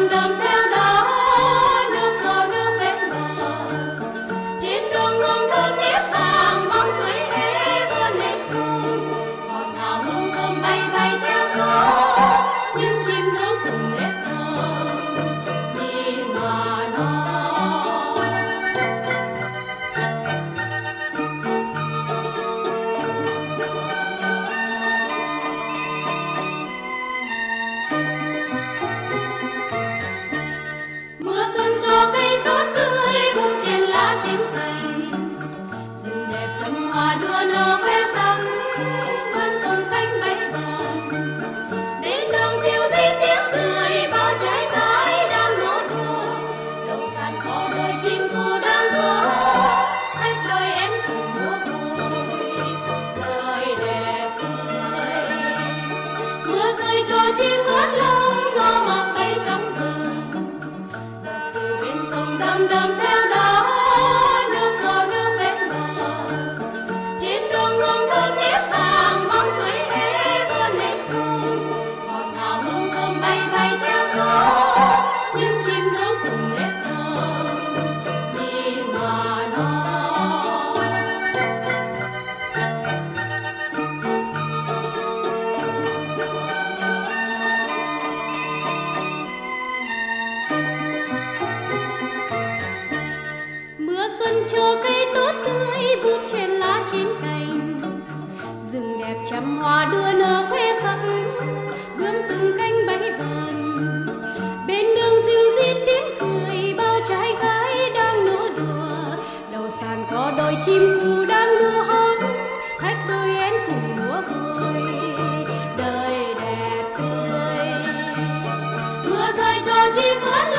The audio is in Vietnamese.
đầm đầm theo đó nước xô nước bên bờ. Trên đường hương thơm nếp vàng bóng cưới hé vươn lên cùng, ngọt ngào hương thơm bay bay theo gió, những chim nước cùng nếp thơ nhìn mà nói. Mưa xuân cho cây tốt tươi bung trên lá chín cành, rừng đẹp trăm hoa đua nở khoe sắc vươn tung cánh bay vờn. Bên đường dịu dít tiếng cười bao trai gái đang nô đùa, đầu sàn có đôi chim cu đang đua, khách đôi em cùng múa vui lời đẹp tươi. Mưa rơi cho chim ướt lông ngó mọc bay trong rừng, dập dìu bên sông đầm đầm theo đó nước xô nước bên bờ. Trên đường hương thơm nếp vàng bóng cưới hé vươn lên cùng, ngọt ngào hương thơm bay bay theo gió, những chim nước cùng nếp thơ nhìn mà nói. Mưa xuân cho cây tốt tươi búp trên lá chín cành, rừng đẹp trăm hoa đua nở khoe sắc vươn từng cánh bay vờn. Bên đường dịu dít tiếng cười bao trai gái đang nô đùa, đầu sàn có đôi chim cu đang đua hót, khách đôi én cùng múa vui đời đẹp tươi. Mưa rơi cho chim ướt